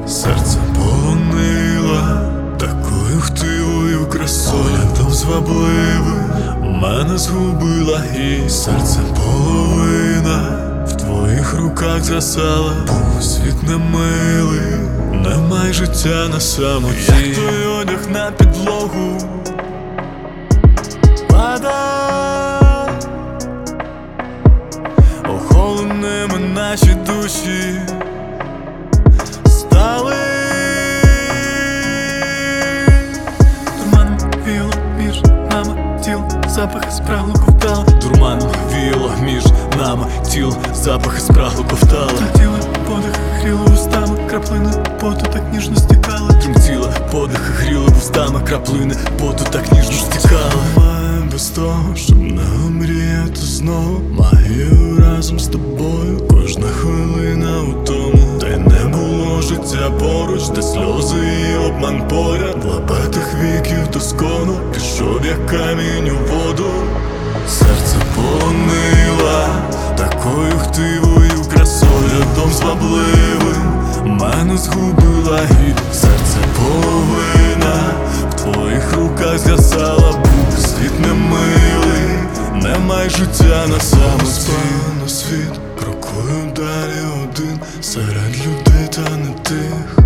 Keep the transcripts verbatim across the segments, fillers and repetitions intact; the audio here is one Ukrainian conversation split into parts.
серце полонила такою хтивою красою, поглядом звабливим мене згубила, і серце половина в твоїх руках засала. Був світ немилий, немає життя на самоті. Як той одяг на підлогу пада, охоленими наші душі стали. Дурманом віяло між нами тіл, запахи спрагло ковтали. Дурманом віяло між нами тіл, запахи спрагло ковтали. Тремтіли подихи, гріли устами, краплини поту так ніжно стікали. Тремтіли подихи, гріли вустами, краплини поту так ніжно стікали. Маю без того, щоб не омріяти знову. Магію разом з тобою, кожна хвилина у тому. Та й не було життя поруч, де сльози і обман поряд. Лабетих віків доскону пішов як камінь у воду. Серце полонила такою хтивою красою, дом звабливим мене згубила, і серце половина в твоїх руках згасала. Був світ немилий, немає життя на самоті. На світ крокую далі один серед людей, та не тих,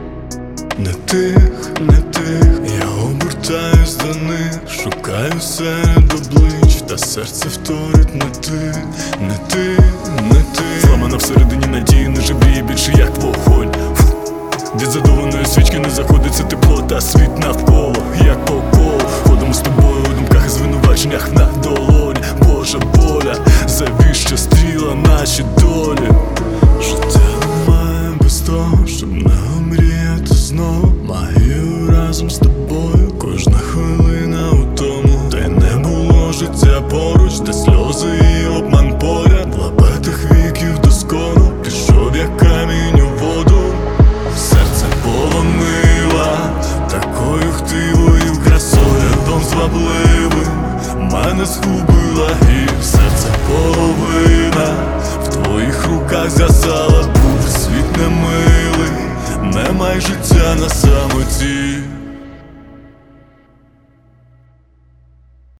не тих, не тих. Я обертаюсь до них, шукаю серед облич, та серце вторить не ти, не ти, не ти. Зламана всередині надії, не живіє більше як вогонь. Від задованої свічки не заходиться тепло, та світ навколо, як по колу. Ходимо з тобою у думках і звинуваченнях на долоні. Божа воля, завіщо стріла наші долі. Життя немає без того, щоб не омріяти знову. Магію разом з тобою, кожна хвилина у тому. Та й не було життя поруч, де сльози і обман поряд. Лабетих віків доскону пішов як камінь у воду. Серце полонила такою хтивою красою, дом звабливим мене згубила, і серце половина в твоїх руках згасала. Був світ немилий, немає життя на самоті.